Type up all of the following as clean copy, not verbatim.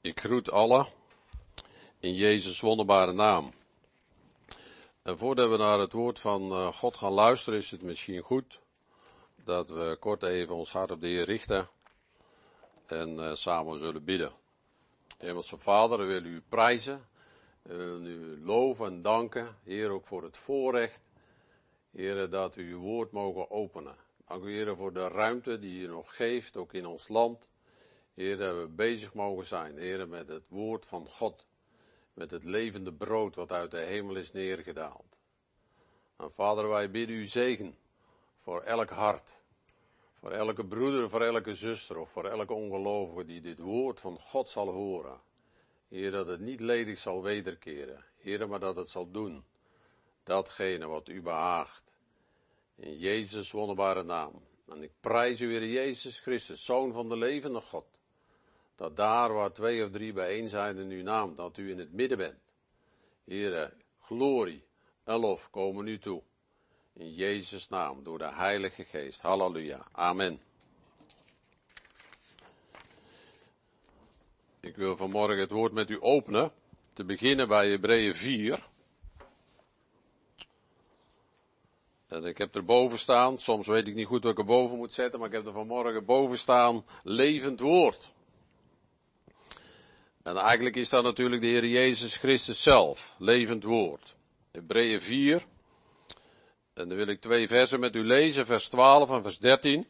Ik groet allen in Jezus' wonderbare naam. En voordat we naar het woord van God gaan luisteren, is het misschien goed dat we kort even ons hart op de Heer richten en samen zullen bidden. Hemelse Vader, we willen u prijzen, we willen u loven en danken, Heer, ook voor het voorrecht, Heer, dat we uw woord mogen openen. Dank u, Heer, voor de ruimte die u nog geeft, ook in ons land. Heer, dat we bezig mogen zijn, Heer, met het woord van God, met het levende brood wat uit de hemel is neergedaald. En Vader, wij bidden u zegen voor elk hart, voor elke broeder, voor elke zuster of voor elke ongelovige die dit woord van God zal horen. Heer, dat het niet ledig zal wederkeren, Heer, maar dat het zal doen, datgene wat u behaagt. In Jezus' wonderbare naam. En ik prijs u, Heer Jezus Christus, Zoon van de levende God. Dat daar waar 2 of 3 bijeen zijn in uw naam, dat u in het midden bent. Heere, glorie en lof komen u toe. In Jezus' naam, door de Heilige Geest. Halleluja. Amen. Ik wil vanmorgen het woord met u openen. Te beginnen bij Hebreeën 4. En ik heb er boven staan, soms weet ik niet goed wat ik er boven moet zetten, maar ik heb er vanmorgen boven staan, levend woord. En eigenlijk is dat natuurlijk de Heer Jezus Christus zelf, levend woord. Hebreeën 4. En dan wil ik 2 versen met u lezen, vers 12 en vers 13.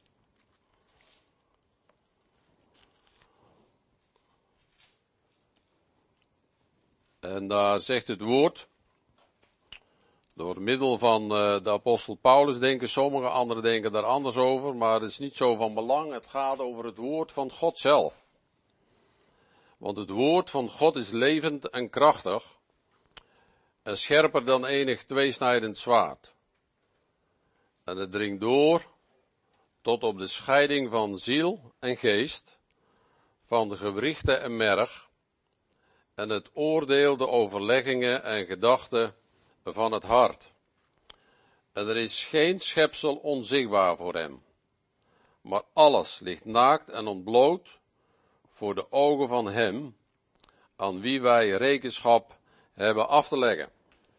En daar zegt het woord, door middel van de apostel Paulus denken sommigen, anderen denken daar anders over, maar het is niet zo van belang, het gaat over het woord van God zelf. Want het woord van God is levend en krachtig en scherper dan enig tweesnijdend zwaard. En het dringt door tot op de scheiding van ziel en geest, van de gewrichten en merg, en het oordeel de overleggingen en gedachten van het hart. En er is geen schepsel onzichtbaar voor hem, maar alles ligt naakt en ontbloot voor de ogen van hem, aan wie wij rekenschap hebben af te leggen.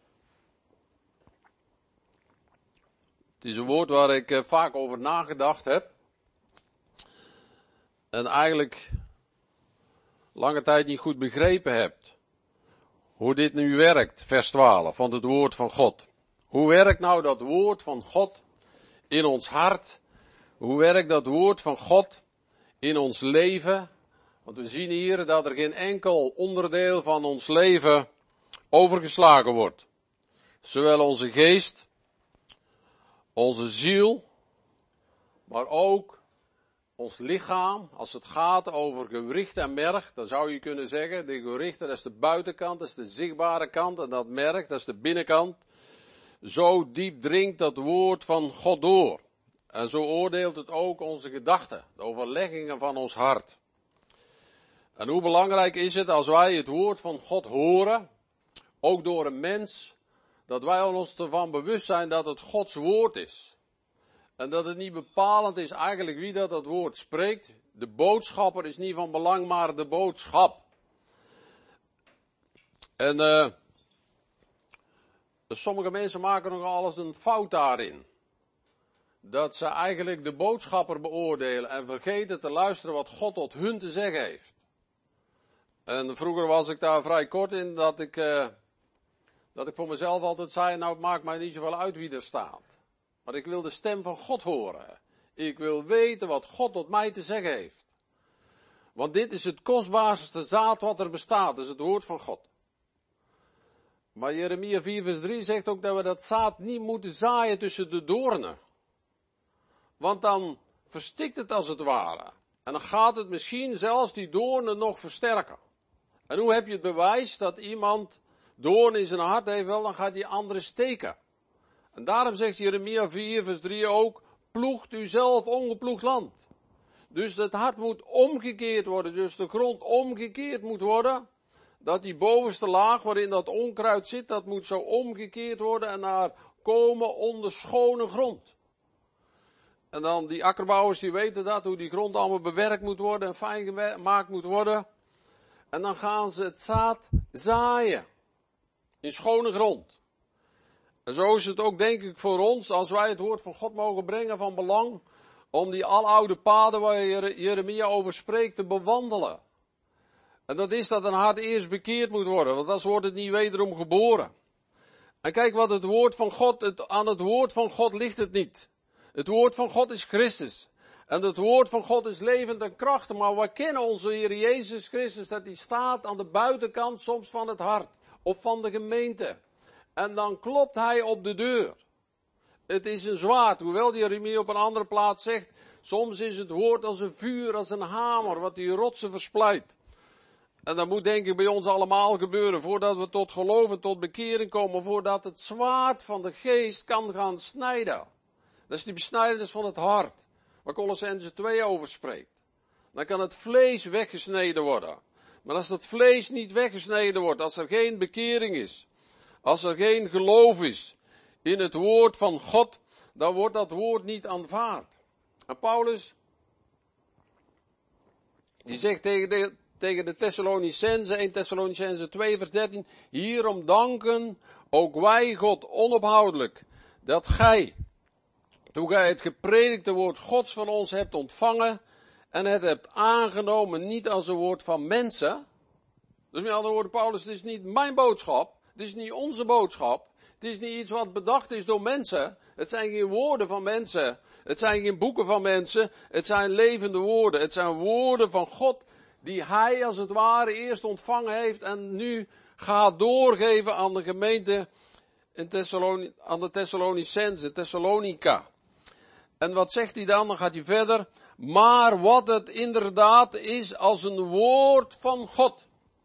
Het is een woord waar ik vaak over nagedacht heb. En eigenlijk lange tijd niet goed begrepen heb. Hoe dit nu werkt, vers 12, van het woord van God. Hoe werkt nou dat woord van God in ons hart? Hoe werkt dat woord van God in ons leven? Want we zien hier dat er geen enkel onderdeel van ons leven overgeslagen wordt. Zowel onze geest, onze ziel, maar ook ons lichaam. Als het gaat over gewricht en merg, dan zou je kunnen zeggen, de gewrichten, dat is de buitenkant, dat is de zichtbare kant, en dat merg, dat is de binnenkant. Zo diep dringt dat woord van God door. En zo oordeelt het ook onze gedachten, de overleggingen van ons hart. En hoe belangrijk is het als wij het woord van God horen, ook door een mens, dat wij ons ervan bewust zijn dat het Gods woord is. En dat het niet bepalend is eigenlijk wie dat woord spreekt. De boodschapper is niet van belang, maar de boodschap. En sommige mensen maken nog alles een fout daarin. Dat ze eigenlijk de boodschapper beoordelen en vergeten te luisteren wat God tot hun te zeggen heeft. En vroeger was ik daar vrij kort in dat ik voor mezelf altijd zei, nou het maakt mij niet zoveel uit wie er staat. Maar ik wil de stem van God horen. Ik wil weten wat God tot mij te zeggen heeft. Want dit is het kostbaarste zaad wat er bestaat, dat is het woord van God. Maar Jeremia 4 vers 3 zegt ook dat we dat zaad niet moeten zaaien tussen de doornen. Want dan verstikt het als het ware. En dan gaat het misschien zelfs die doornen nog versterken. En hoe heb je het bewijs dat iemand doorn in zijn hart heeft? Wel, dan gaat die andere steken. En daarom zegt Jeremia 4 vers 3 ook, ploegt u zelf ongeploegd land. Dus het hart moet omgekeerd worden, dus de grond omgekeerd moet worden. Dat die bovenste laag waarin dat onkruid zit, dat moet zo omgekeerd worden en naar komen onder schone grond. En dan die akkerbouwers die weten dat, hoe die grond allemaal bewerkt moet worden en fijn gemaakt moet worden. En dan gaan ze het zaad zaaien. In schone grond. En zo is het ook denk ik voor ons, als wij het woord van God mogen brengen, van belang, om die aloude paden waar Jeremia over spreekt te bewandelen. En dat is dat een hart eerst bekeerd moet worden, want anders wordt het niet wederom geboren. En kijk wat het woord van God, aan het woord van God ligt het niet. Het woord van God is Christus. En het woord van God is levend en krachtig, maar we kennen onze Heer Jezus Christus, dat hij staat aan de buitenkant soms van het hart, of van de gemeente. En dan klopt hij op de deur. Het is een zwaard, hoewel Jeremia op een andere plaats zegt, soms is het woord als een vuur, als een hamer, wat die rotsen versplijt. En dat moet denk ik bij ons allemaal gebeuren, voordat we tot geloof en tot bekering komen, voordat het zwaard van de geest kan gaan snijden. Dat is die besnijdenis van het hart, waar Kolossenzen 2 over spreekt. Dan kan het vlees weggesneden worden. Maar als dat vlees niet weggesneden wordt, als er geen bekering is, als er geen geloof is in het woord van God, dan wordt dat woord niet aanvaard. En Paulus, die zegt tegen de Thessalonicenzen, 1 Thessalonicenzen 2 vers 13, hierom danken ook wij God onophoudelijk, dat gij, toen gij het gepredikte woord Gods van ons hebt ontvangen, en het hebt aangenomen niet als een woord van mensen. Dus met andere woorden, Paulus, het is niet mijn boodschap, het is niet onze boodschap, het is niet iets wat bedacht is door mensen, het zijn geen woorden van mensen, het zijn geen boeken van mensen, het zijn levende woorden, het zijn woorden van God, die hij als het ware eerst ontvangen heeft en nu gaat doorgeven aan de gemeente aan de Thessalonicenzen, Thessalonica. En wat zegt hij dan? Dan gaat hij verder. Maar wat het inderdaad is als een woord van God.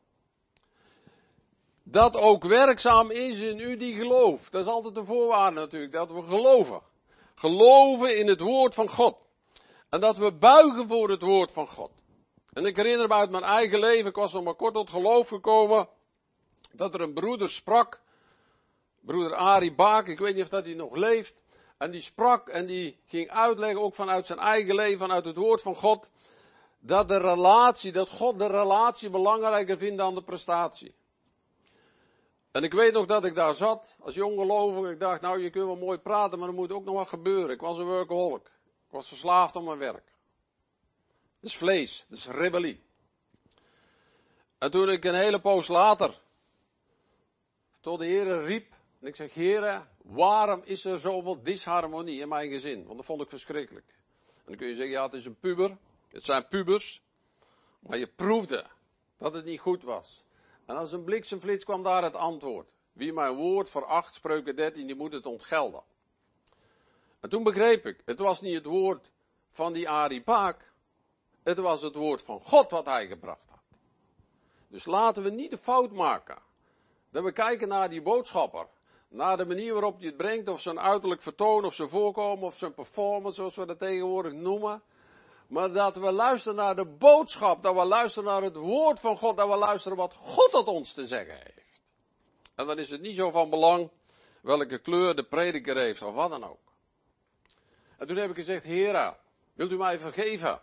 Dat ook werkzaam is in u die gelooft. Dat is altijd de voorwaarde natuurlijk, dat we geloven. Geloven in het woord van God. En dat we buigen voor het woord van God. En ik herinner me uit mijn eigen leven, ik was nog maar kort tot geloof gekomen, dat er een broeder sprak. Broeder Arie Baak, ik weet niet of dat hij nog leeft. En die sprak en die ging uitleggen, ook vanuit zijn eigen leven, vanuit het woord van God, dat God de relatie belangrijker vindt dan de prestatie. En ik weet nog dat ik daar zat, als jong gelovige, ik dacht, nou je kunt wel mooi praten, maar er moet ook nog wat gebeuren. Ik was een workaholic. Ik was verslaafd aan mijn werk. Dat is vlees, dat is rebellie. En toen ik een hele poos later tot de Heere riep, en ik zeg, Heere, waarom is er zoveel disharmonie in mijn gezin? Want dat vond ik verschrikkelijk. En dan kun je zeggen, ja, het is een puber. Het zijn pubers. Maar je proefde dat het niet goed was. En als een bliksemflits kwam daar het antwoord. Wie mijn woord veracht, Spreuken 13, die moet het ontgelden. En toen begreep ik, het was niet het woord van die Arie Paak. Het was het woord van God wat hij gebracht had. Dus laten we niet de fout maken. Dat we kijken naar die boodschapper. Naar de manier waarop hij het brengt, of zijn uiterlijk vertoon, of zijn voorkomen, of zijn performance, zoals we dat tegenwoordig noemen. Maar dat we luisteren naar de boodschap, dat we luisteren naar het woord van God, dat we luisteren wat God tot ons te zeggen heeft. En dan is het niet zo van belang welke kleur de prediker heeft, of wat dan ook. En toen heb ik gezegd, Heere, wilt u mij vergeven?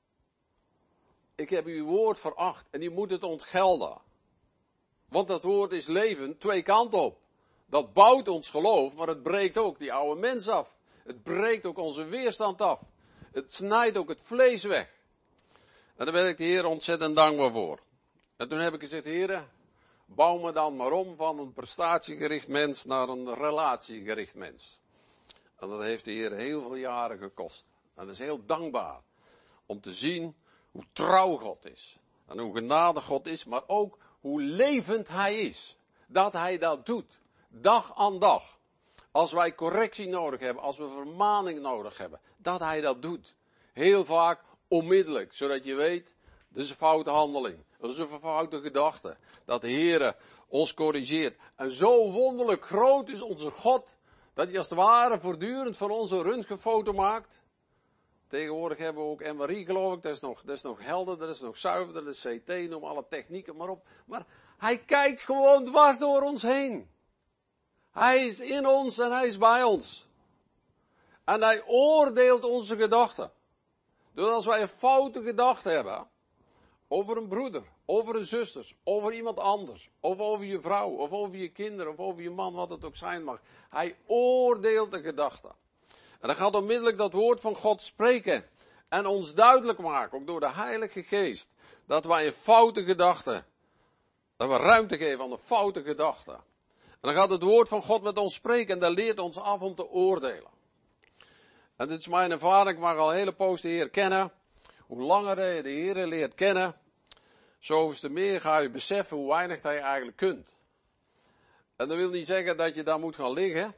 Ik heb uw woord veracht en u moet het ontgelden. Want dat woord is levend, twee kanten op. Dat bouwt ons geloof, maar het breekt ook die oude mens af. Het breekt ook onze weerstand af. Het snijdt ook het vlees weg. En daar ben ik de Heer ontzettend dankbaar voor. En toen heb ik gezegd, Heer, bouw me dan maar om van een prestatiegericht mens naar een relatiegericht mens. En dat heeft de Heer heel veel jaren gekost. En dat is heel dankbaar om te zien hoe trouw God is. En hoe genadig God is, maar ook hoe levend Hij is. Dat Hij dat doet. Dag aan dag. Als wij correctie nodig hebben, als we vermaning nodig hebben, dat Hij dat doet. Heel vaak onmiddellijk, zodat je weet, dat is een foute handeling. Dat is een foute gedachte. Dat de Heere ons corrigeert. En zo wonderlijk groot is onze God, dat Hij als het ware voortdurend van ons een röntgenfoto maakt. Tegenwoordig hebben we ook MRI, geloof ik, dat is nog helder, dat is nog zuiverder, dat is CT, noem alle technieken maar op. Maar Hij kijkt gewoon dwars door ons heen. Hij is in ons en Hij is bij ons. En Hij oordeelt onze gedachten. Dus als wij een foute gedachte hebben, over een broeder, over de zusters, over iemand anders, of over je vrouw, of over je kinderen, of over je man, wat het ook zijn mag. Hij oordeelt de gedachten. En dan gaat onmiddellijk dat woord van God spreken en ons duidelijk maken, ook door de Heilige Geest, dat wij een foute gedachten, dat we ruimte geven aan de foute gedachten. En dan gaat het woord van God met ons spreken en dat leert ons af om te oordelen. En dit is mijn ervaring, ik mag al een hele poos de Heer kennen. Hoe langer je de Heer leert kennen, zo is te meer ga je beseffen hoe weinig dat je eigenlijk kunt. En dat wil niet zeggen dat je daar moet gaan liggen.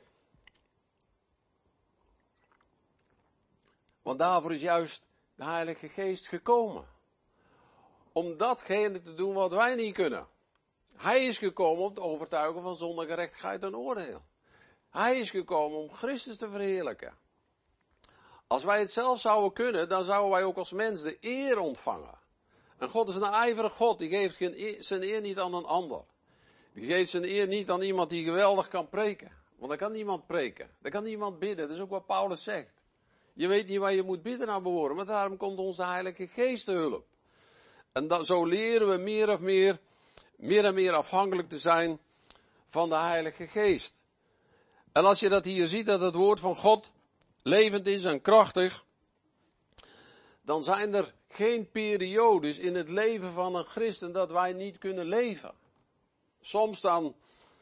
Want daarvoor is juist de Heilige Geest gekomen. Om datgene te doen wat wij niet kunnen. Hij is gekomen om te overtuigen van zonde, gerechtigheid en oordeel. Hij is gekomen om Christus te verheerlijken. Als wij het zelf zouden kunnen, dan zouden wij ook als mens de eer ontvangen. En God is een ijverig God, die geeft zijn eer niet aan een ander. Die geeft zijn eer niet aan iemand die geweldig kan preken. Want dan kan niemand preken, dan kan niemand bidden, dat is ook wat Paulus zegt. Je weet niet waar je moet bidden naar behoren, maar daarom komt onze Heilige Geest te hulp. En zo leren we meer en meer afhankelijk te zijn van de Heilige Geest. En als je dat hier ziet, dat het woord van God levend is en krachtig, dan zijn er geen periodes in het leven van een christen dat wij niet kunnen leven. Soms dan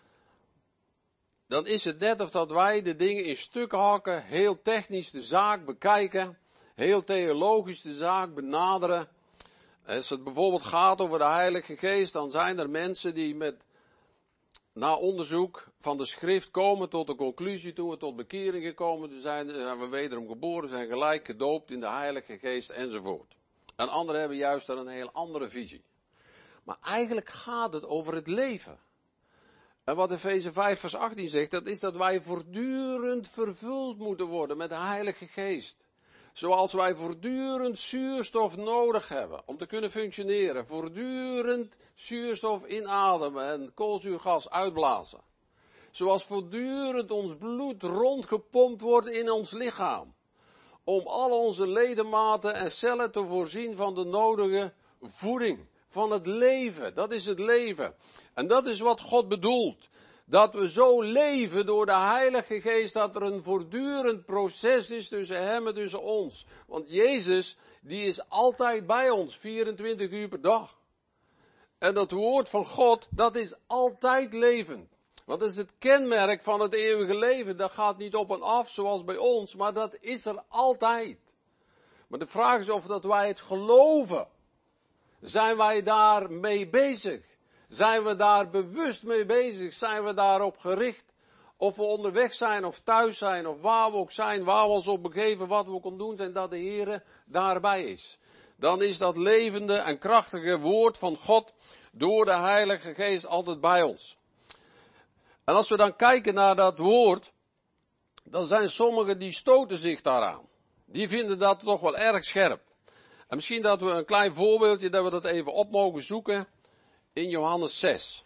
is het net of dat wij de dingen in stukken hakken, heel technisch de zaak bekijken, heel theologisch de zaak benaderen. Als het bijvoorbeeld gaat over de Heilige Geest, dan zijn er mensen die na onderzoek van de schrift komen tot de conclusie, toen we tot bekering gekomen zijn we wederom geboren, zijn gelijk gedoopt in de Heilige Geest enzovoort. En anderen hebben juist een heel andere visie. Maar eigenlijk gaat het over het leven. En wat Efeze 5 vers 18 zegt, dat is dat wij voortdurend vervuld moeten worden met de Heilige Geest. Zoals wij voortdurend zuurstof nodig hebben om te kunnen functioneren. Voortdurend zuurstof inademen en koolzuurgas uitblazen. Zoals voortdurend ons bloed rondgepompt wordt in ons lichaam. Om al onze ledematen en cellen te voorzien van de nodige voeding. Van het leven. Dat is het leven. En dat is wat God bedoelt. Dat we zo leven door de Heilige Geest, dat er een voortdurend proces is tussen hem en tussen ons. Want Jezus, die is altijd bij ons, 24 uur per dag. En dat woord van God, dat is altijd levend. Want dat is het kenmerk van het eeuwige leven. Dat gaat niet op en af zoals bij ons, maar dat is er altijd. Maar de vraag is of dat wij het geloven. Zijn wij daar mee bezig? Zijn we daar bewust mee bezig? Zijn we daarop gericht? Of we onderweg zijn, of thuis zijn, of waar we ook zijn, waar we ons op begeven, wat we kunnen doen, zijn dat de Heere daarbij is. Dan is dat levende en krachtige woord van God door de Heilige Geest altijd bij ons. En als we dan kijken naar dat woord, dan zijn sommigen die stoten zich daaraan. Die vinden dat toch wel erg scherp. En misschien dat we een klein voorbeeldje, dat we dat even op mogen zoeken in Johannes 6.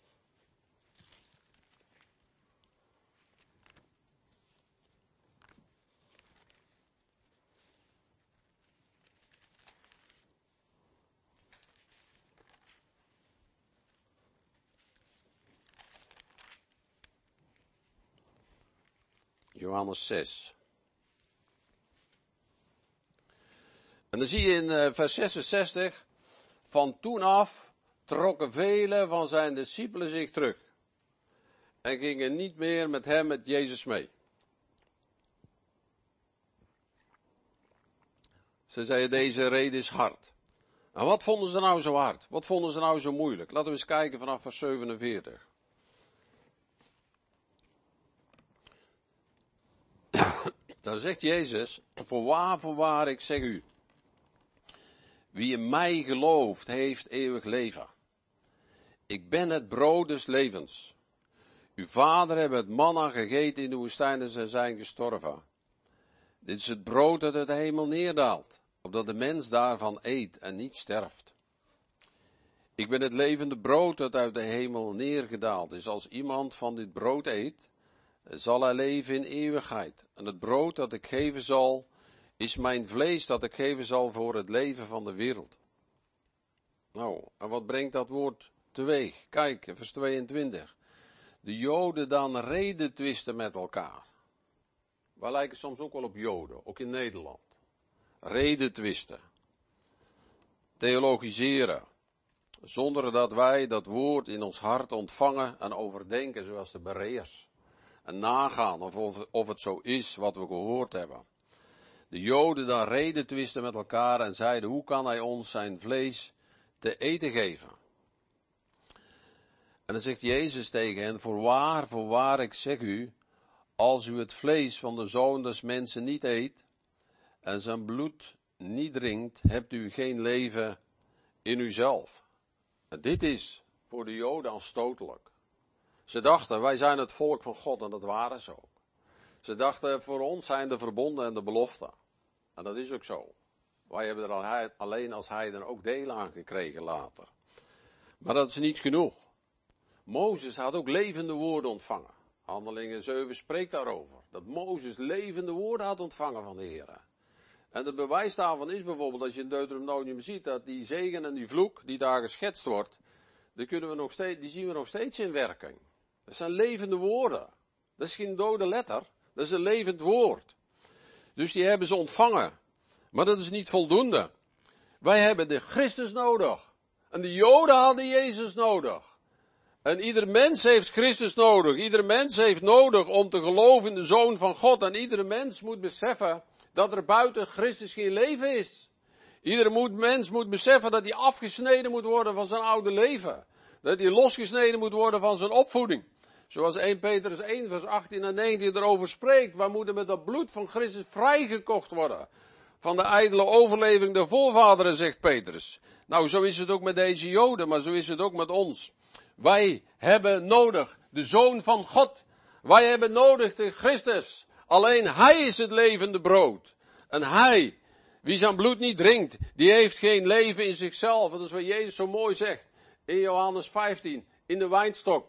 Johannes 6. En dan zie je in vers 66, van toen af trokken velen van zijn discipelen zich terug. En gingen niet meer met hem, met Jezus mee. Ze zeiden, deze reden is hard. En wat vonden ze nou zo hard? Wat vonden ze nou zo moeilijk? Laten we eens kijken vanaf vers 47. Daar zegt Jezus, voorwaar, ik zeg u. Wie in mij gelooft, heeft eeuwig leven. Ik ben het brood des levens. Uw vader hebben het manna gegeten in de woestijn en ze zijn gestorven. Dit is het brood dat uit de hemel neerdaalt, opdat de mens daarvan eet en niet sterft. Ik ben het levende brood dat uit de hemel neergedaald is. Als iemand van dit brood eet, zal hij leven in eeuwigheid. En het brood dat ik geven zal, is mijn vlees dat ik geven zal voor het leven van de wereld. Nou, en wat brengt dat woord teweeg? Kijk, vers 22. De Joden dan reden twisten met elkaar. Wij lijken soms ook wel op Joden, ook in Nederland. Reden twisten. Theologiseren. Zonder dat wij dat woord in ons hart ontvangen en overdenken zoals de Bereërs. En nagaan of het zo is wat we gehoord hebben. De Joden dan reden twisten met elkaar en zeiden, hoe kan hij ons zijn vlees te eten geven? En dan zegt Jezus tegen hen, voorwaar, ik zeg u, als u het vlees van de Zoon des Mensen niet eet en zijn bloed niet drinkt, hebt u geen leven in uzelf. En dit is voor de Joden aanstotelijk. Ze dachten, wij zijn het volk van God en dat waren ze ook. Ze dachten, voor ons zijn de verbonden en de beloften. En dat is ook zo. Wij hebben er alleen als heiden ook deel aan gekregen later. Maar dat is niet genoeg. Mozes had ook levende woorden ontvangen. Handelingen 7 spreekt daarover. Dat Mozes levende woorden had ontvangen van de Heer. En het bewijs daarvan is bijvoorbeeld, als je in Deuteronomium ziet, dat die zegen en die vloek die daar geschetst wordt, die zien we nog steeds in werking. Dat zijn levende woorden. Dat is geen dode letter. Dat is een levend woord. Dus die hebben ze ontvangen. Maar dat is niet voldoende. Wij hebben de Christus nodig. En de Joden hadden Jezus nodig. En ieder mens heeft Christus nodig. Ieder mens heeft nodig om te geloven in de Zoon van God. En ieder mens moet beseffen dat er buiten Christus geen leven is. Ieder mens moet beseffen dat hij afgesneden moet worden van zijn oude leven. Dat hij losgesneden moet worden van zijn opvoeding. Zoals 1 Petrus 1 vers 18 en 19 erover spreekt. Wij moeten met dat bloed van Christus vrijgekocht worden. Van de ijdele overleving der voorvaderen, zegt Petrus. Nou, zo is het ook met deze Joden, maar zo is het ook met ons. Wij hebben nodig de Zoon van God. Wij hebben nodig de Christus. Alleen Hij is het levende brood. En Hij, wie zijn bloed niet drinkt, die heeft geen leven in zichzelf. Dat is wat Jezus zo mooi zegt in Johannes 15, in de wijnstok.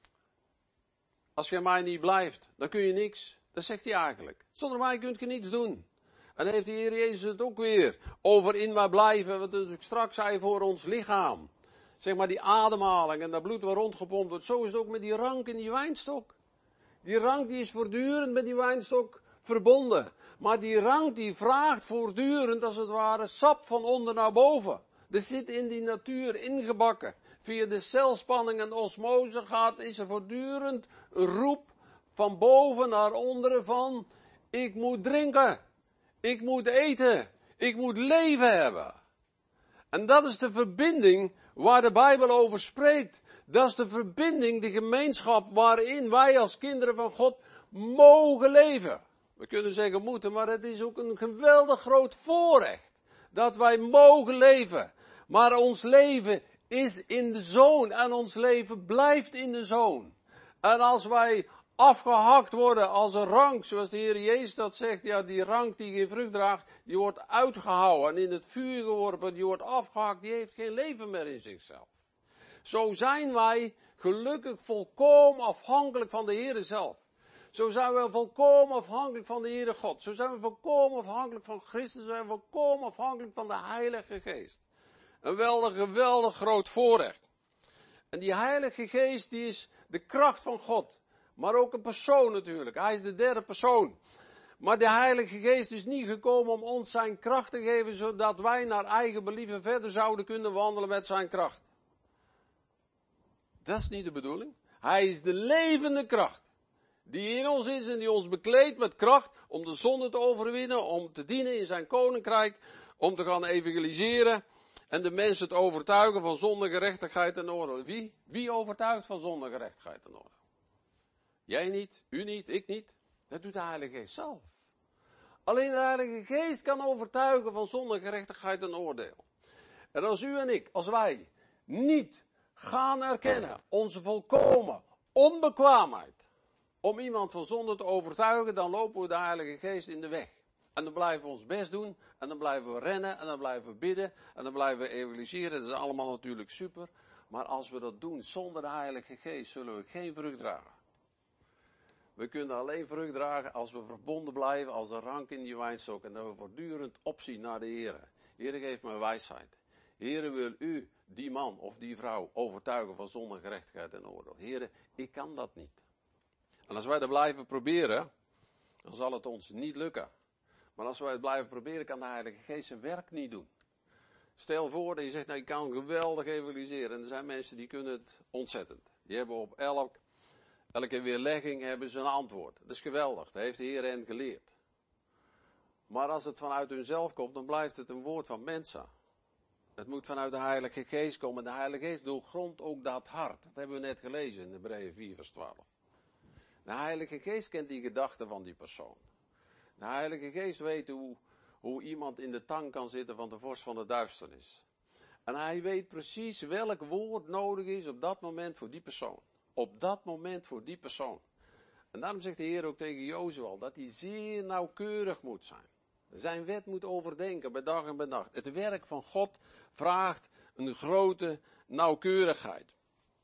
Als je mij niet blijft, dan kun je niks. Dat zegt hij eigenlijk. Zonder mij kunt je niets doen. En dan heeft de Heer Jezus het ook weer over in wij blijven, wat ik straks zei voor ons lichaam. Zeg maar die ademhaling en dat bloed waar rondgepompt wordt. Zo is het ook met die rank in die wijnstok. Die rank die is voortdurend met die wijnstok verbonden. Maar die rank die vraagt voortdurend als het ware sap van onder naar boven. Dat zit in die natuur ingebakken. Via de celspanning en osmose is er voortdurend een roep van boven naar onderen van ik moet drinken. Ik moet eten. Ik moet leven hebben. En dat is de verbinding waar de Bijbel over spreekt. Dat is de verbinding, de gemeenschap waarin wij als kinderen van God mogen leven. We kunnen zeggen moeten, maar het is ook een geweldig groot voorrecht. Dat wij mogen leven. Maar ons leven is in de Zoon en ons leven blijft in de Zoon. En als wij afgehakt worden als een rank, zoals de Heer Jezus dat zegt, ja, die rank die geen vrucht draagt, die wordt uitgehouwen en in het vuur geworpen, die wordt afgehakt, die heeft geen leven meer in zichzelf. Zo zijn wij gelukkig volkomen afhankelijk van de Heer zelf. Zo zijn we volkomen afhankelijk van de Heere God. Zo zijn we volkomen afhankelijk van Christus. Zo zijn we volkomen afhankelijk van de Heilige Geest. Een geweldig groot voorrecht. En die Heilige Geest die is de kracht van God. Maar ook een persoon natuurlijk. Hij is de derde persoon. Maar de Heilige Geest is niet gekomen om ons zijn kracht te geven, zodat wij naar eigen believen verder zouden kunnen wandelen met zijn kracht. Dat is niet de bedoeling. Hij is de levende kracht. Die in ons is en die ons bekleedt met kracht om de zonde te overwinnen, om te dienen in zijn koninkrijk, om te gaan evangeliseren en de mensen te overtuigen van zonde, gerechtigheid en oordeel. Wie overtuigt van zonde, gerechtigheid en oordeel? Jij niet, u niet, ik niet. Dat doet de Heilige Geest zelf. Alleen de Heilige Geest kan overtuigen van zonde, gerechtigheid en oordeel. En als u en ik, als wij niet gaan erkennen onze volkomen onbekwaamheid om iemand van zonde te overtuigen, dan lopen we de Heilige Geest in de weg. En dan blijven we ons best doen, en dan blijven we rennen, en dan blijven we bidden, en dan blijven we evangeliseren. Dat is allemaal natuurlijk super. Maar als we dat doen zonder de Heilige Geest, zullen we geen vrucht dragen. We kunnen alleen vrucht dragen als we verbonden blijven als een rank in die wijnstok. En dat we voortdurend opzien naar de Heer. Heer, geef mij wijsheid. Heere, wil u die man of die vrouw overtuigen van zonde, gerechtigheid en oordeel? Heere, ik kan dat niet. En als wij dat blijven proberen, dan zal het ons niet lukken. Maar als wij het blijven proberen, kan de Heilige Geest zijn werk niet doen. Stel voor dat je zegt, nou, ik kan geweldig evangeliseren. En er zijn mensen die kunnen het ontzettend. Die hebben op elke weerlegging hebben ze een antwoord. Dat is geweldig, dat heeft de Heer hen geleerd. Maar als het vanuit hunzelf komt, dan blijft het een woord van mensen. Het moet vanuit de Heilige Geest komen. De Heilige Geest doorgrondt ook dat hart. Dat hebben we net gelezen in Hebreeën 4 vers 12. De Heilige Geest kent die gedachten van die persoon. De Heilige Geest weet hoe iemand in de tang kan zitten van de vorst van de duisternis. En hij weet precies welk woord nodig is op dat moment voor die persoon. Op dat moment voor die persoon. En daarom zegt de Heer ook tegen Jozua dat hij zeer nauwkeurig moet zijn. Zijn wet moet overdenken bij dag en bij nacht. Het werk van God vraagt een grote nauwkeurigheid.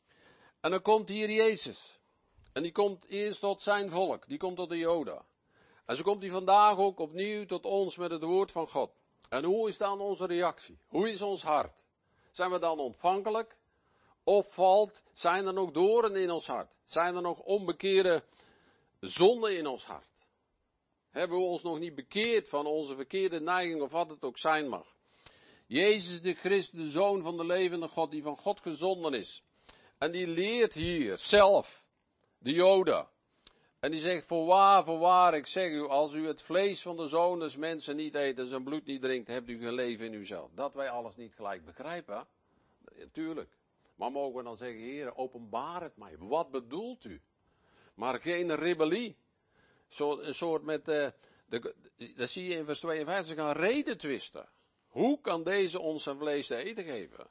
En dan komt hier Jezus. En die komt eerst tot zijn volk. Die komt tot de Joden. En zo komt hij vandaag ook opnieuw tot ons met het woord van God. En hoe is dan onze reactie? Hoe is ons hart? Zijn we dan ontvankelijk? Of zijn er nog doornen in ons hart? Zijn er nog onbekeerde zonden in ons hart? Hebben we ons nog niet bekeerd van onze verkeerde neiging of wat het ook zijn mag? Jezus de Christus, de Zoon van de levende God, die van God gezonden is. En die leert hier zelf de Joden. En die zegt, voorwaar, ik zeg u, als u het vlees van de Zoon des mensen niet eet en zijn bloed niet drinkt, hebt u geen leven in uzelf. Dat wij alles niet gelijk begrijpen, natuurlijk. Maar mogen we dan zeggen, Heer, openbaar het mij. Wat bedoelt u? Maar geen rebellie. Een soort met, dat zie je in vers 52, ze gaan reden twisten. Hoe kan deze ons zijn vlees te eten geven?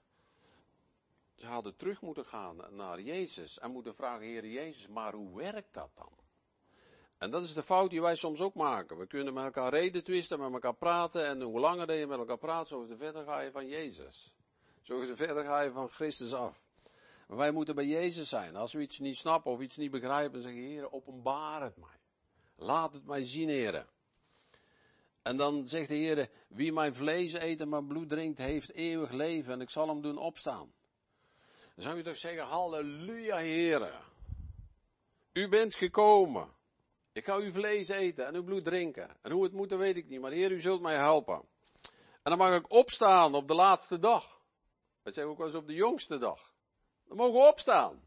Ze hadden terug moeten gaan naar Jezus en moeten vragen, Heer Jezus, maar hoe werkt dat dan? En dat is de fout die wij soms ook maken. We kunnen met elkaar reden twisten, met elkaar praten en hoe langer je met elkaar praat, zo verder ga je van Jezus. Zo verder ga je van Christus af. Maar wij moeten bij Jezus zijn. Als we iets niet snappen of iets niet begrijpen, dan zeggen we, Heer, openbaar het mij. Laat het mij zien, Heer. En dan zegt de Heer, wie mijn vlees eet en mijn bloed drinkt, heeft eeuwig leven en ik zal hem doen opstaan. Dan zou je toch zeggen, halleluja, Heer. U bent gekomen. Ik ga uw vlees eten en uw bloed drinken. En hoe het moet, dat weet ik niet, maar Heer, u zult mij helpen. En dan mag ik opstaan op de laatste dag. Dat zeggen we ook wel eens op de jongste dag. Dan mogen we opstaan.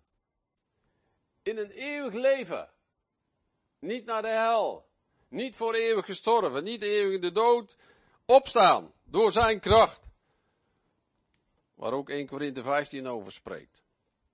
In een eeuwig leven. Niet naar de hel. Niet voor eeuwig gestorven. Niet eeuwig in de dood. Opstaan. Door zijn kracht. Waar ook 1 Korinthe 15 over spreekt.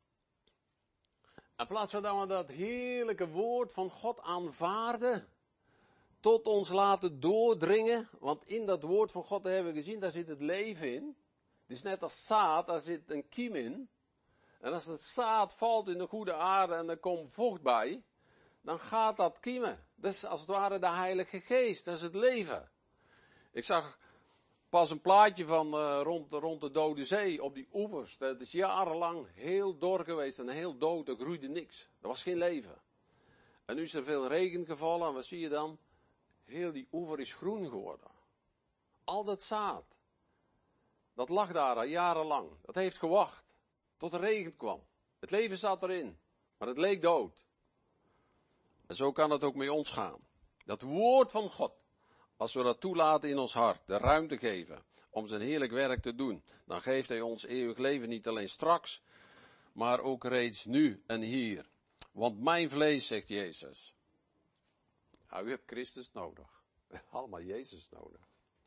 In plaats van dat we dat heerlijke woord van God aanvaarden. Tot ons laten doordringen. Want in dat woord van God hebben we gezien, daar zit het leven in. Het is net als zaad, daar zit een kiem in. En als het zaad valt in de goede aarde en er komt vocht bij, dan gaat dat kiemen. Dat is als het ware de Heilige Geest, dat is het leven. Ik zag pas een plaatje van rond de Dode Zee, op die oevers. Dat is jarenlang heel dor geweest en heel dood, er groeide niks. Er was geen leven. En nu is er veel regen gevallen en wat zie je dan? Heel die oever is groen geworden. Al dat zaad. Dat lag daar al jarenlang. Dat heeft gewacht. Tot de regen kwam. Het leven zat erin. Maar het leek dood. En zo kan het ook met ons gaan. Dat woord van God. Als we dat toelaten in ons hart. De ruimte geven. Om zijn heerlijk werk te doen. Dan geeft hij ons eeuwig leven niet alleen straks. Maar ook reeds nu en hier. Want mijn vlees, zegt Jezus. Nou, u hebt Christus nodig. Allemaal Jezus nodig.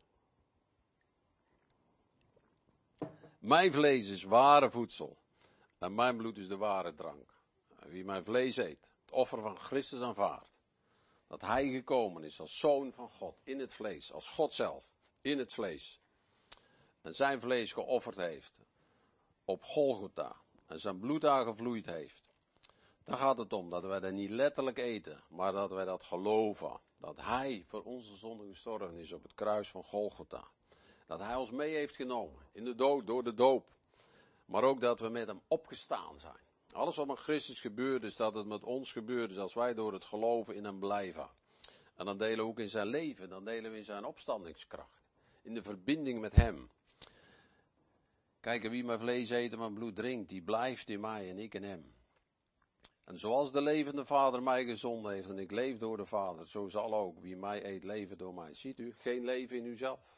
Mijn vlees is ware voedsel. En mijn bloed is de ware drank. En wie mijn vlees eet, het offer van Christus aanvaardt. Dat hij gekomen is als zoon van God, in het vlees, als God zelf, in het vlees. En zijn vlees geofferd heeft, op Golgotha. En zijn bloed daar gevloeid heeft. Dan gaat het om dat wij dat niet letterlijk eten, maar dat wij dat geloven. Dat hij voor onze zonde gestorven is op het kruis van Golgotha. Dat hij ons mee heeft genomen in de dood, door de doop. Maar ook dat we met hem opgestaan zijn. Alles wat met Christus gebeurd is, dat het met ons gebeurd is als wij door het geloven in hem blijven. En dan delen we ook in zijn leven, dan delen we in zijn opstandingskracht. In de verbinding met hem. Kijk, wie mijn vlees eet en mijn bloed drinkt, die blijft in mij en ik in hem. En zoals de levende Vader mij gezonden heeft en ik leef door de Vader, zo zal ook wie mij eet leven door mij. Ziet u, geen leven in uzelf.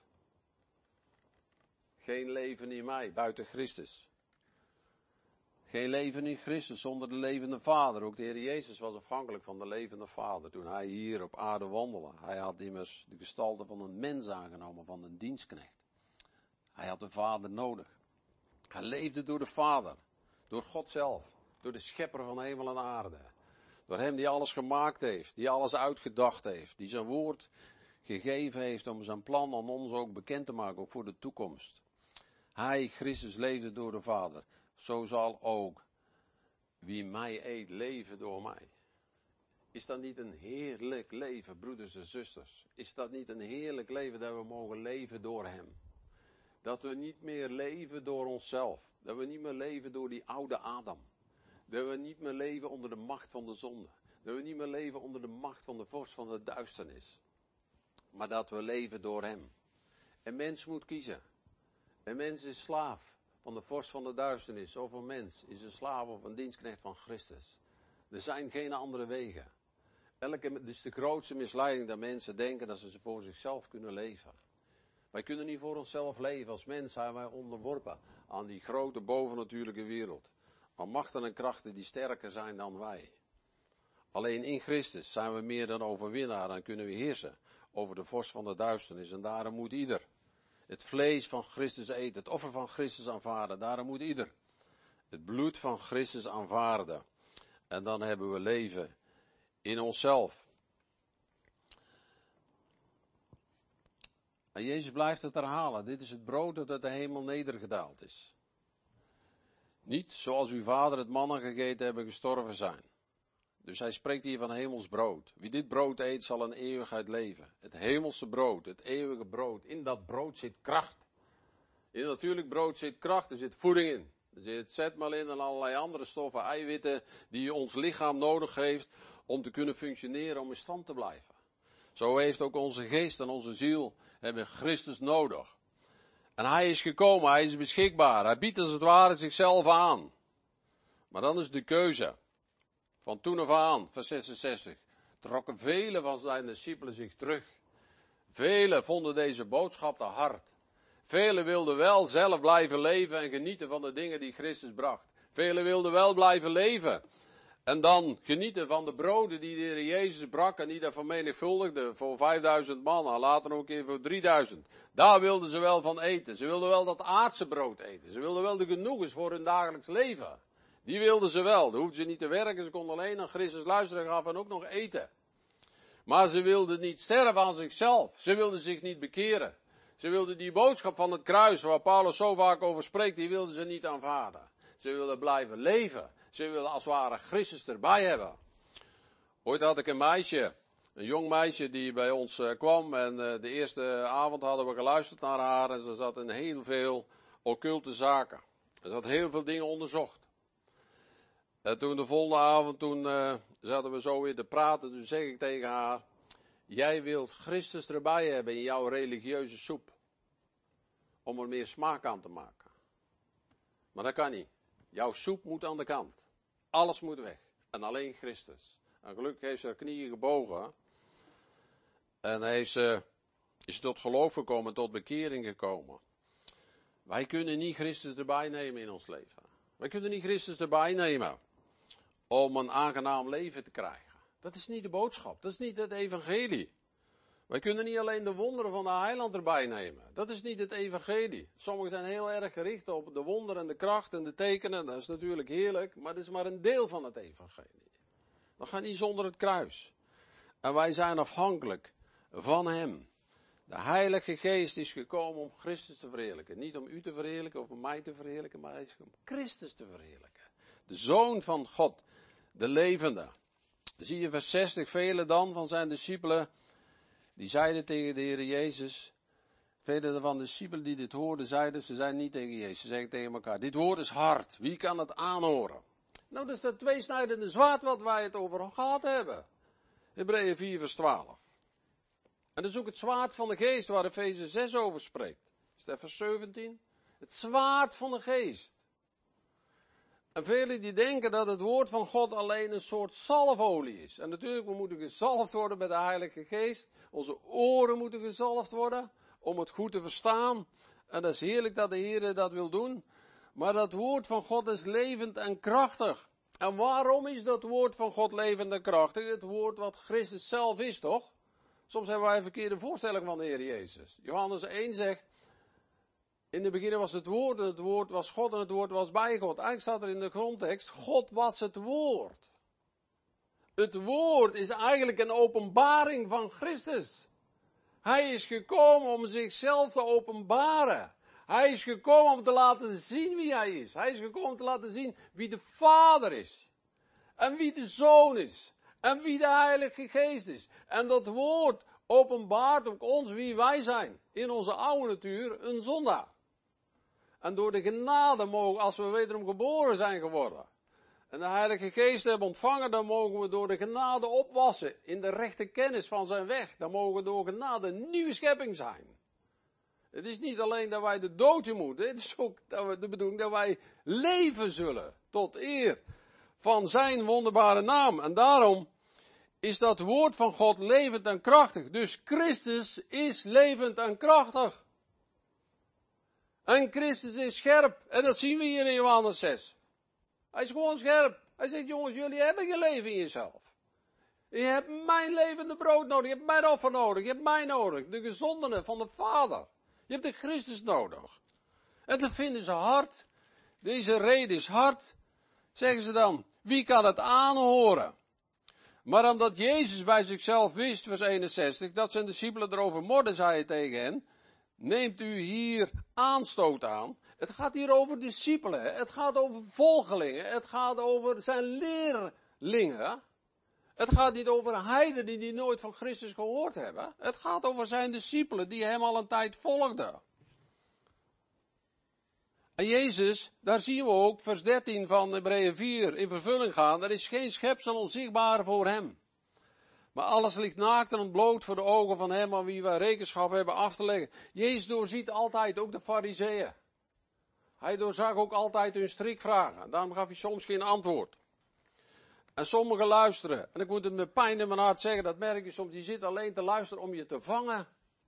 Geen leven in mij, buiten Christus. Geen leven in Christus zonder de levende Vader. Ook de Heer Jezus was afhankelijk van de levende Vader toen hij hier op aarde wandelde. Hij had immers de gestalte van een mens aangenomen, van een dienstknecht. Hij had de Vader nodig. Hij leefde door de Vader, door God zelf, door de schepper van hemel en aarde. Door hem die alles gemaakt heeft, die alles uitgedacht heeft, die zijn woord gegeven heeft om zijn plan aan ons ook bekend te maken, ook voor de toekomst. Hij, Christus, leefde door de Vader. Zo zal ook wie mij eet leven door mij. Is dat niet een heerlijk leven, broeders en zusters? Is dat niet een heerlijk leven dat we mogen leven door hem? Dat we niet meer leven door onszelf. Dat we niet meer leven door die oude Adam. Dat we niet meer leven onder de macht van de zonde. Dat we niet meer leven onder de macht van de vorst van de duisternis. Maar dat we leven door hem. Een mens moet kiezen. Een mens is slaaf van de vorst van de duisternis. Of een mens is een slaaf of een dienstknecht van Christus. Er zijn geen andere wegen. Het is de grootste misleiding dat mensen denken dat ze voor zichzelf kunnen leven. Wij kunnen niet voor onszelf leven. Als mens zijn wij onderworpen aan die grote bovennatuurlijke wereld. Aan machten en krachten die sterker zijn dan wij. Alleen in Christus zijn we meer dan overwinnaar en kunnen we heersen over de vorst van de duisternis. En daarom moet ieder het vlees van Christus eten, het offer van Christus aanvaarden. Daarom moet ieder het bloed van Christus aanvaarden. En dan hebben we leven in onszelf. En Jezus blijft het herhalen. Dit is het brood dat uit de hemel nedergedaald is. Niet zoals uw vader het mannen gegeten hebben gestorven zijn. Dus hij spreekt hier van hemels brood. Wie dit brood eet zal een eeuwigheid leven. Het hemelse brood, het eeuwige brood. In dat brood zit kracht. In natuurlijk brood zit kracht, er zit voeding in. Er zit zetmeel in en allerlei andere stoffen, eiwitten die ons lichaam nodig heeft om te kunnen functioneren, om in stand te blijven. Zo heeft ook onze geest en onze ziel hebben Christus nodig. En hij is gekomen, hij is beschikbaar, hij biedt als het ware zichzelf aan. Maar dan is de keuze. Van toen af aan, vers 66, trokken velen van zijn discipelen zich terug. Velen vonden deze boodschap te hard. Velen wilden wel zelf blijven leven en genieten van de dingen die Christus bracht. Velen wilden wel blijven leven. En dan genieten van de broden die de Heer Jezus brak en die daar vermenigvuldigde voor 5000 man en later ook een keer voor 3000. Daar wilden ze wel van eten. Ze wilden wel dat aardse brood eten. Ze wilden wel de genoegens voor hun dagelijks leven. Die wilden ze wel. Dan hoefden ze niet te werken. Ze konden alleen naar Christus luisteren gaf en ook nog eten. Maar ze wilden niet sterven aan zichzelf. Ze wilden zich niet bekeren. Ze wilden die boodschap van het kruis, waar Paulus zo vaak over spreekt, die wilden ze niet aanvaarden. Ze wilden blijven leven. Ze wilden als het ware Christus erbij hebben. Ooit had ik een meisje, een jong meisje die bij ons kwam en de eerste avond hadden we geluisterd naar haar en ze zat in heel veel occulte zaken. Ze had heel veel dingen onderzocht. En toen de volgende avond, zaten we zo weer te praten, toen zeg ik tegen haar, jij wilt Christus erbij hebben in jouw religieuze soep. Om er meer smaak aan te maken. Maar dat kan niet. Jouw soep moet aan de kant. Alles moet weg. En alleen Christus. En gelukkig heeft ze haar knieën gebogen. En is tot geloof gekomen, tot bekering gekomen. Wij kunnen niet Christus erbij nemen in ons leven. Wij kunnen niet Christus erbij nemen om een aangenaam leven te krijgen. Dat is niet de boodschap. Dat is niet het evangelie. Wij kunnen niet alleen de wonderen van de heiland erbij nemen. Dat is niet het evangelie. Sommigen zijn heel erg gericht op de wonderen en de kracht en de tekenen. Dat is natuurlijk heerlijk, maar dat is maar een deel van het evangelie. Dat gaat niet zonder het kruis. En wij zijn afhankelijk van hem. De Heilige Geest is gekomen om Christus te verheerlijken. Niet om u te verheerlijken of om mij te verheerlijken, maar hij is om Christus te verheerlijken. De Zoon van God, de levende. Zie je vers 60, velen dan van zijn discipelen, die zeiden tegen de Heer Jezus, velen van de discipelen die dit hoorden, zeiden, ze zeiden niet tegen Jezus, ze zeggen tegen elkaar, dit woord is hard, wie kan het aanhoren? Nou, dat is dat tweesnijdende zwaard wat wij het over gehad hebben. Hebreeën 4 vers 12. En dat is ook het zwaard van de geest waar Efeze 6 over spreekt. Is dat vers 17? Het zwaard van de geest. En velen die denken dat het woord van God alleen een soort zalfolie is. En natuurlijk, we moeten gezalfd worden met de Heilige Geest. Onze oren moeten gezalfd worden om het goed te verstaan. En dat is heerlijk dat de Heer dat wil doen. Maar dat woord van God is levend en krachtig. En waarom is dat woord van God levend en krachtig? Het woord wat Christus zelf is, toch? Soms hebben wij een verkeerde voorstelling van de Heer Jezus. Johannes 1 zegt, in het begin was het woord was God en het woord was bij God. Eigenlijk staat er in de grondtekst, God was het woord. Het woord is eigenlijk een openbaring van Christus. Hij is gekomen om zichzelf te openbaren. Hij is gekomen om te laten zien wie hij is. Hij is gekomen om te laten zien wie de Vader is. En wie de Zoon is. En wie de Heilige Geest is. En dat woord openbaart ook ons wie wij zijn. In onze oude natuur een zondaar. En door de genade mogen, als we wederom geboren zijn geworden. En de Heilige Geest hebben ontvangen, dan mogen we door de genade opwassen. In de rechte kennis van zijn weg. Dan mogen we door genade een nieuwe schepping zijn. Het is niet alleen dat wij de dood in moeten. Het is ook de bedoeling dat wij leven zullen. Tot eer van zijn wonderbare naam. En daarom is dat woord van God levend en krachtig. Dus Christus is levend en krachtig. En Christus is scherp. En dat zien we hier in Johannes 6. Hij is gewoon scherp. Hij zegt, jongens, jullie hebben geen leven in jezelf. Je hebt mijn levende brood nodig. Je hebt mijn offer nodig. Je hebt mij nodig. De gezondene van de Vader. Je hebt de Christus nodig. En dat vinden ze hard. Deze reden is hard. Zeggen ze dan, wie kan het aanhoren? Maar omdat Jezus bij zichzelf wist, vers 61, dat zijn discipelen erover morden, zei hij tegen hen, neemt u hier aanstoot aan. Het gaat hier over discipelen, het gaat over volgelingen, het gaat over zijn leerlingen. Het gaat niet over heidenen die nooit van Christus gehoord hebben. Het gaat over zijn discipelen die hem al een tijd volgden. En Jezus, daar zien we ook vers 13 van Hebreeën 4 in vervulling gaan. Er is geen schepsel onzichtbaar voor hem. Maar alles ligt naakt en ontbloot voor de ogen van hem aan wie wij rekenschap hebben af te leggen. Jezus doorziet altijd ook de Farizeeën. Hij doorzag ook altijd hun strikvragen. Daarom gaf hij soms geen antwoord. En sommigen luisteren. En ik moet het met pijn in mijn hart zeggen, dat merk je soms. Die zitten alleen te luisteren om je te vangen.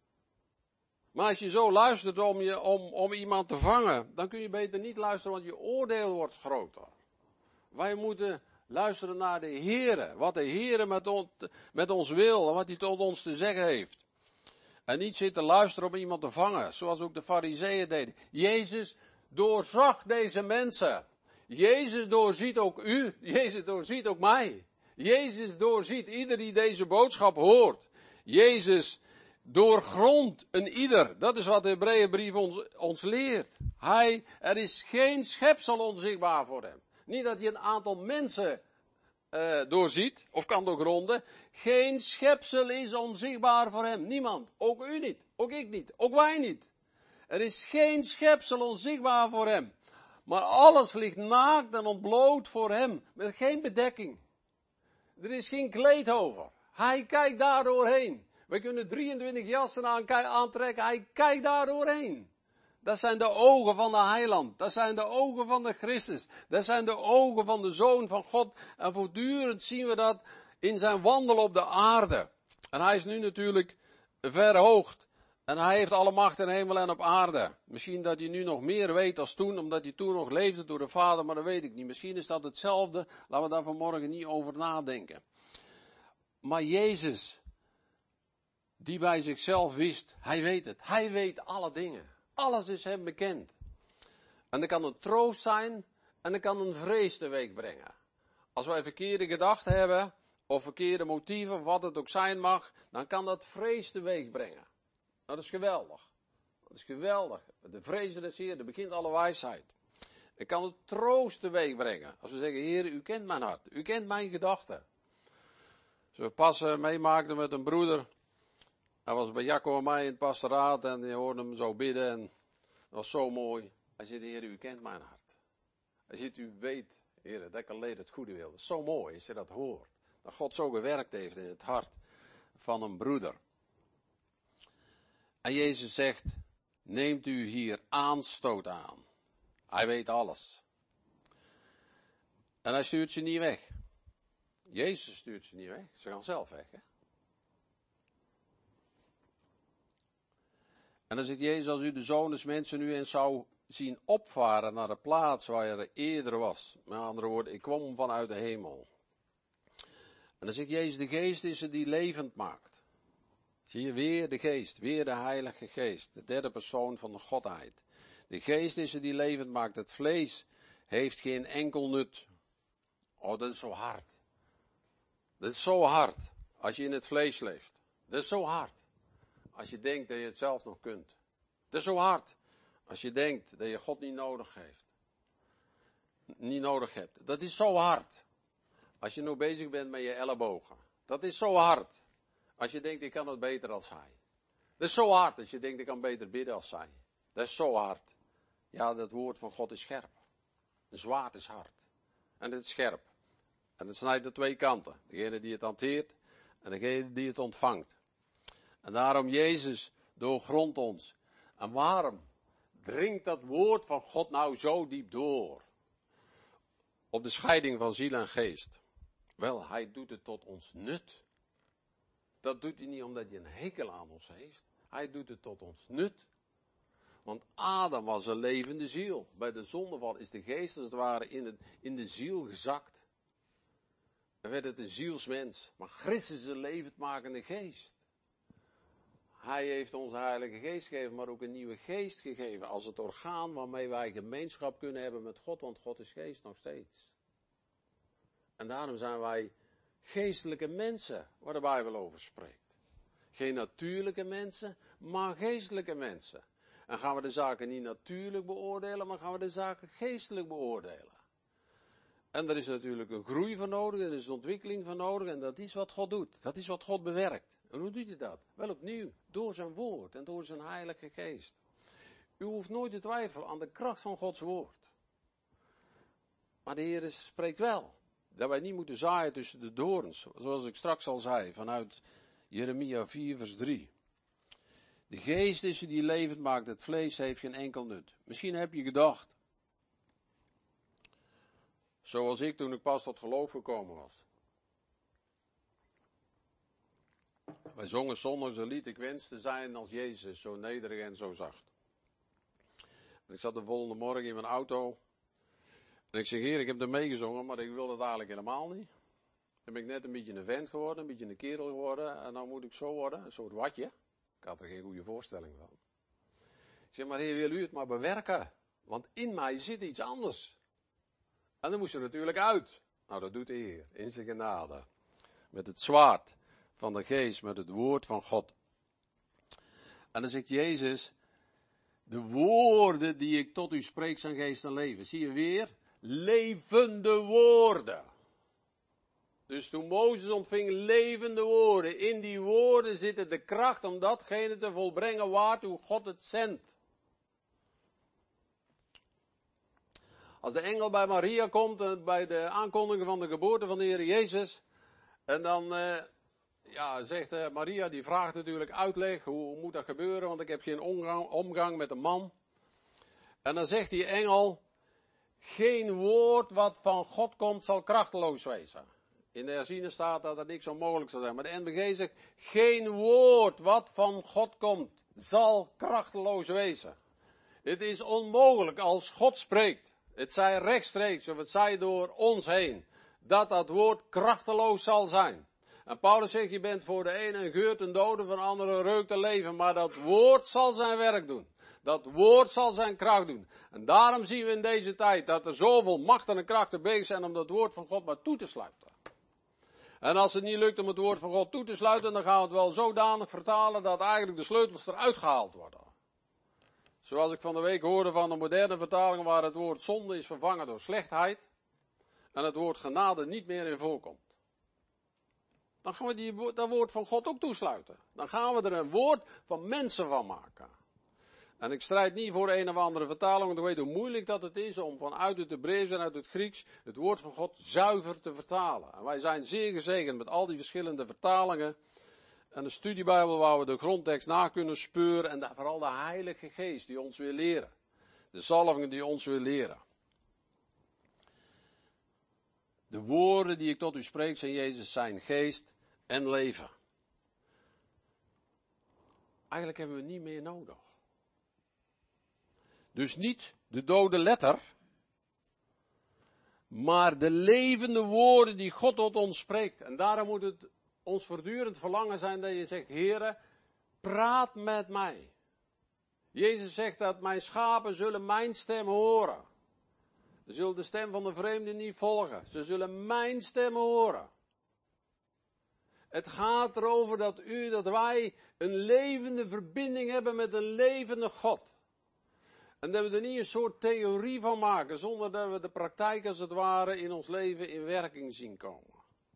Maar als je zo luistert om iemand te vangen, dan kun je beter niet luisteren, want je oordeel wordt groter. Wij moeten luisteren naar de Heere, wat de Heere met ons wil en wat hij tot ons te zeggen heeft. En niet zitten luisteren om iemand te vangen, zoals ook de Farizeeën deden. Jezus doorzag deze mensen. Jezus doorziet ook u, Jezus doorziet ook mij. Jezus doorziet ieder die deze boodschap hoort. Jezus doorgrondt een ieder. Dat is wat de Hebreeënbrief ons leert. Er is geen schepsel onzichtbaar voor hem. Niet dat hij een aantal mensen doorziet, of kan doorgronden. Geen schepsel is onzichtbaar voor hem. Niemand. Ook u niet. Ook ik niet. Ook wij niet. Er is geen schepsel onzichtbaar voor hem. Maar alles ligt naakt en ontbloot voor hem. Met geen bedekking. Er is geen kleed over. Hij kijkt daar doorheen. We kunnen 23 jassen aantrekken. Hij kijkt daar doorheen. Dat zijn de ogen van de Heiland. Dat zijn de ogen van de Christus. Dat zijn de ogen van de Zoon van God. En voortdurend zien we dat in zijn wandel op de aarde. En hij is nu natuurlijk verhoogd. En hij heeft alle macht in hemel en op aarde. Misschien dat hij nu nog meer weet als toen, omdat hij toen nog leefde door de Vader, maar dat weet ik niet. Misschien is dat hetzelfde. Laten we daar vanmorgen niet over nadenken. Maar Jezus, die bij zichzelf wist, hij weet het. Hij weet alle dingen. Alles is hem bekend. En er kan een troost zijn en er kan een vrees teweeg brengen. Als wij verkeerde gedachten hebben, of verkeerde motieven, of wat het ook zijn mag, dan kan dat vrees teweeg brengen. Dat is geweldig. Dat is geweldig. De vrees des Heer, dat begint alle wijsheid. Het kan het troost teweeg brengen. Als we zeggen, Heer, u kent mijn hart. U kent mijn gedachten. Zoals we pas meemaakten met een broeder. Hij was bij Jacco en mij in het pastoraat en je hoorde hem zo bidden en dat was zo mooi. Hij zei, Heer, u kent mijn hart. Hij zegt, u weet, Heer, dat ik alleen het goede wil. Dat is zo mooi als je dat hoort. Dat God zo gewerkt heeft in het hart van een broeder. En Jezus zegt, neemt u hier aanstoot aan. Hij weet alles. En hij stuurt ze niet weg. Jezus stuurt ze niet weg. Ze gaan zelf weg. Hè? En dan zegt Jezus, als u de Zoon des Mensen nu eens zou zien opvaren naar de plaats waar hij eerder was. Met andere woorden, ik kwam vanuit de hemel. En dan zegt Jezus, de geest is het die levend maakt. Zie je, weer de geest, weer de Heilige Geest, de derde persoon van de Godheid. De geest is het die levend maakt. Het vlees heeft geen enkel nut. Oh, dat is zo hard. Dat is zo hard, als je in het vlees leeft. Dat is zo hard, als je denkt dat je het zelf nog kunt. Dat is zo hard, als je denkt dat je God niet nodig heeft. Niet nodig hebt. Dat is zo hard, als je nog bezig bent met je ellebogen. Dat is zo hard, als je denkt ik kan het beter als hij. Dat is zo hard, als je denkt ik kan beter bidden als hij. Dat is zo hard. Ja, dat woord van God is scherp. Een zwaard is hard. En het is scherp. En het snijdt aan twee kanten. Degene die het hanteert en degene die het ontvangt. En daarom Jezus doorgrondt ons. En waarom dringt dat woord van God nou zo diep door? Op de scheiding van ziel en geest. Wel, hij doet het tot ons nut. Dat doet hij niet omdat hij een hekel aan ons heeft. Hij doet het tot ons nut. Want Adam was een levende ziel. Bij de zondeval is de geest als het ware in de ziel gezakt. En werd het een zielsmens. Maar Christus is een levendmakende geest. Hij heeft ons de Heilige Geest gegeven, maar ook een nieuwe geest gegeven. Als het orgaan waarmee wij gemeenschap kunnen hebben met God. Want God is geest nog steeds. En daarom zijn wij geestelijke mensen, waar de Bijbel over spreekt. Geen natuurlijke mensen, maar geestelijke mensen. En gaan we de zaken niet natuurlijk beoordelen, maar gaan we de zaken geestelijk beoordelen. En er is natuurlijk een groei voor nodig, er is een ontwikkeling voor nodig, en dat is wat God doet. Dat is wat God bewerkt. En hoe doet hij dat? Wel opnieuw, door zijn woord en door zijn Heilige Geest. U hoeft nooit te twijfelen aan de kracht van Gods woord. Maar de Heer spreekt wel, dat wij niet moeten zaaien tussen de dorens, zoals ik straks al zei, vanuit Jeremia 4 vers 3. De geest is die levend maakt, het vlees heeft geen enkel nut. Misschien heb je gedacht, zoals ik toen ik pas tot geloof gekomen was. Wij zongen zondags een lied, ik wens te zijn als Jezus, zo nederig en zo zacht. Ik zat de volgende morgen in mijn auto. En ik zeg, Heer, ik heb er meegezongen, maar ik wil het eigenlijk helemaal niet. Dan ben ik net een beetje een vent geworden, een beetje een kerel geworden. En dan moet ik zo worden, een soort watje. Ik had er geen goede voorstelling van. Ik zeg, maar Heer, wil u het maar bewerken? Want in mij zit iets anders. En dan moest er natuurlijk uit. Nou, dat doet de Heer, in zijn genade. Met het zwaard van de geest, met het woord van God. En dan zegt Jezus, de woorden die ik tot u spreek zijn geest en leven. Zie je weer? Levende woorden. Dus toen Mozes ontving levende woorden, in die woorden zit de kracht om datgene te volbrengen waartoe God het zendt. Als de engel bij Maria komt, bij de aankondiging van de geboorte van de Heer Jezus, en dan zegt Maria, die vraagt natuurlijk uitleg, hoe moet dat gebeuren, want ik heb geen omgang met een man. En dan zegt die engel, geen woord wat van God komt zal krachteloos wezen. In de herziene staat dat er niks onmogelijk zal zijn. Maar de NBG zegt, geen woord wat van God komt zal krachteloos wezen. Het is onmogelijk als God spreekt. Het zij rechtstreeks of het zij door ons heen. Dat woord krachteloos zal zijn. En Paulus zegt, je bent voor de ene een geurt een dode, voor de andere een reuk te leven. Maar dat woord zal zijn werk doen. Dat woord zal zijn kracht doen. En daarom zien we in deze tijd dat er zoveel machten en krachten bezig zijn om dat woord van God maar toe te sluiten. En als het niet lukt om het woord van God toe te sluiten, dan gaan we het wel zodanig vertalen dat eigenlijk de sleutels eruit gehaald worden. Zoals ik van de week hoorde van de moderne vertaling waar het woord zonde is vervangen door slechtheid en het woord genade niet meer in voorkomt. Dan gaan we dat woord van God ook toesluiten. Dan gaan we er een woord van mensen van maken. En ik strijd niet voor een of andere vertaling, want ik weet hoe moeilijk dat het is om vanuit het Hebreeuws en uit het Grieks het woord van God zuiver te vertalen. En wij zijn zeer gezegend met al die verschillende vertalingen En de studiebijbel waar we de grondtekst na kunnen speuren en vooral de Heilige Geest die ons wil leren. De zalvingen die ons wil leren. De woorden die ik tot u spreek, zijn Jezus, zijn geest en leven. Eigenlijk hebben we niet meer nodig. Dus niet de dode letter, maar de levende woorden die God tot ons spreekt. En daarom moet het ons voortdurend verlangen zijn dat je zegt, Heere, praat met mij. Jezus zegt dat mijn schapen zullen mijn stem horen. Ze zullen de stem van de vreemde niet volgen. Ze zullen mijn stem horen. Het gaat erover dat wij een levende verbinding hebben met een levende God. En dat we er niet een soort theorie van maken, zonder dat we de praktijk als het ware in ons leven in werking zien komen.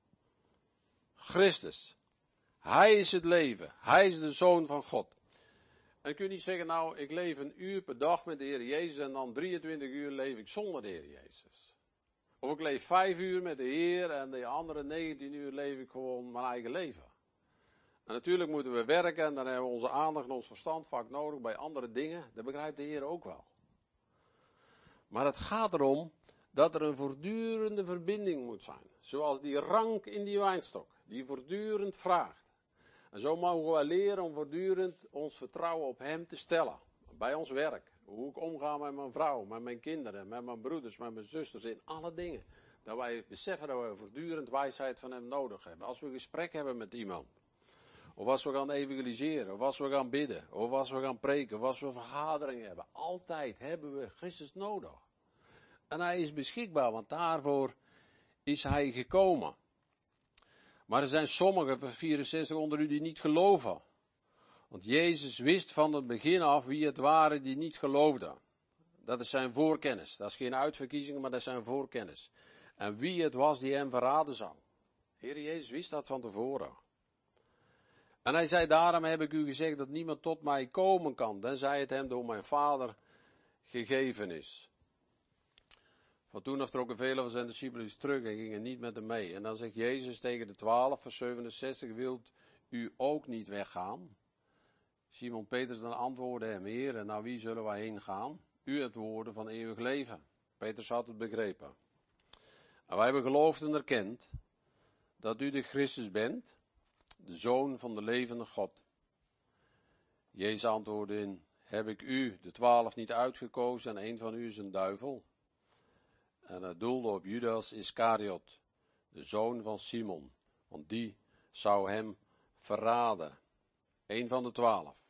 Christus. Hij is het leven. Hij is de Zoon van God. En kun je niet zeggen, nou, ik leef 1 uur per dag met de Heer Jezus en dan 23 uur leef ik zonder de Heer Jezus. Of ik leef 5 uur met de Heer en de andere 19 uur leef ik gewoon mijn eigen leven. En natuurlijk moeten we werken en dan hebben we onze aandacht en ons verstand vaak nodig bij andere dingen. Dat begrijpt de Heer ook wel. Maar het gaat erom dat er een voortdurende verbinding moet zijn. Zoals die rank in die wijnstok, die voortdurend vraagt. En zo mogen wij leren om voortdurend ons vertrouwen op Hem te stellen. Bij ons werk. Hoe ik omga met mijn vrouw, met mijn kinderen, met mijn broeders, met mijn zusters, in alle dingen. Dat wij beseffen dat we voortdurend wijsheid van Hem nodig hebben. Als we een gesprek hebben met iemand. Of als we gaan evangeliseren, of als we gaan bidden, of als we gaan preken, of als we vergaderingen hebben. Altijd hebben we Christus nodig. En Hij is beschikbaar, want daarvoor is Hij gekomen. Maar er zijn sommigen, vers 64, onder u die niet geloven. Want Jezus wist van het begin af wie het waren die niet geloofden. Dat is zijn voorkennis. Dat is geen uitverkiezing, maar dat is zijn voorkennis. En wie het was die Hem verraden zou. Heer Jezus wist dat van tevoren. En Hij zei, daarom heb ik u gezegd dat niemand tot mij komen kan, tenzij het hem door mijn Vader gegeven is. Van toen af trokken velen van zijn discipelen terug en gingen niet met hem mee. En dan zegt Jezus tegen de 12, vers 67, wilt u ook niet weggaan? Simon Petrus dan antwoordde hem, Heer, en naar wie zullen wij heen gaan? U hebt woorden van eeuwig leven. Petrus had het begrepen. En wij hebben geloofd en erkend dat u de Christus bent, de Zoon van de levende God. Jezus antwoordde in, heb ik u, de 12, niet uitgekozen en een van u is een duivel? En het doelde op Judas Iscariot, de zoon van Simon, want die zou hem verraden. Een van de 12.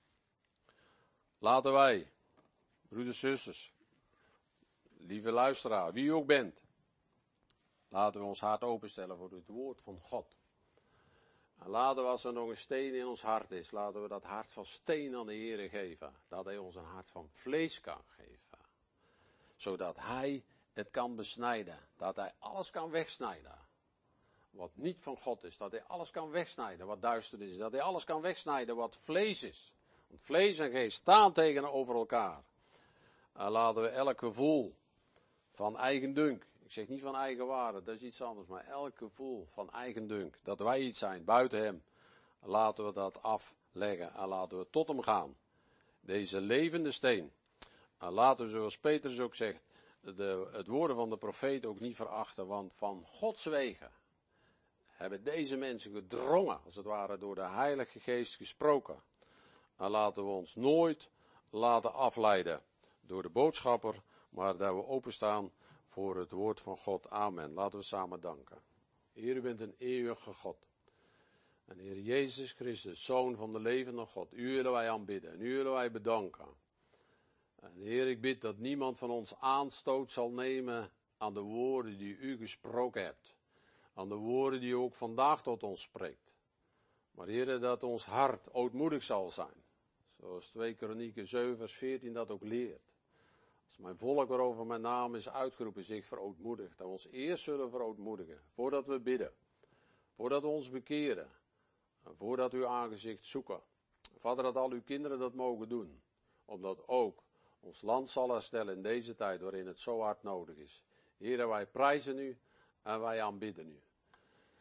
Laten wij, broeders, zusters, lieve luisteraar, wie u ook bent, laten we ons hart openstellen voor het woord van God. En laten we, als er nog een steen in ons hart is, laten we dat hart van steen aan de Heer geven. Dat Hij ons een hart van vlees kan geven. Zodat Hij het kan besnijden. Dat Hij alles kan wegsnijden. Wat niet van God is. Dat Hij alles kan wegsnijden wat duisternis is. Dat Hij alles kan wegsnijden wat vlees is. Want vlees en geest staan tegenover elkaar. En laten we elk gevoel van eigendunk. Ik zeg niet van eigenwaarde, dat is iets anders. Maar elk gevoel van eigendunk. Dat wij iets zijn buiten Hem. Laten we dat afleggen. En laten we tot Hem gaan. Deze levende steen. En laten we, zoals Petrus ook zegt, het woorden van de profeet ook niet verachten. Want van Gods wegen hebben deze mensen gedrongen, als het ware door de Heilige Geest gesproken. En laten we ons nooit laten afleiden door de boodschapper, maar dat we openstaan voor het woord van God. Amen. Laten we samen danken. Heer, u bent een eeuwige God. En Heer Jezus Christus, Zoon van de levende God, u willen wij aanbidden en u willen wij bedanken. En Heer, ik bid dat niemand van ons aanstoot zal nemen aan de woorden die u gesproken hebt. Aan de woorden die u ook vandaag tot ons spreekt. Maar Heer, dat ons hart ootmoedig zal zijn. Zoals 2 Kronieken 7 vers 14 dat ook leert. Als mijn volk waarover mijn naam is uitgeroepen zich verootmoedigt. Dat we ons eerst zullen verootmoedigen. Voordat we bidden. Voordat we ons bekeren. En voordat we uw aangezicht zoeken. Vader, dat al uw kinderen dat mogen doen. Omdat ook ons land zal herstellen in deze tijd waarin het zo hard nodig is. Heer, wij prijzen u en wij aanbidden u.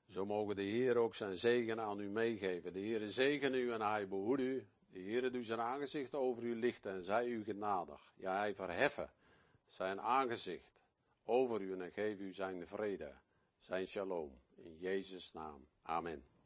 Zo mogen de Heer ook zijn zegen aan u meegeven. De Heer zegen u en hij behoedt u. De Heer doet zijn aangezicht over u lichten en zij u genadig. Ja, hij verheffen zijn aangezicht over u en geef u zijn vrede, zijn shalom. In Jezus' naam. Amen.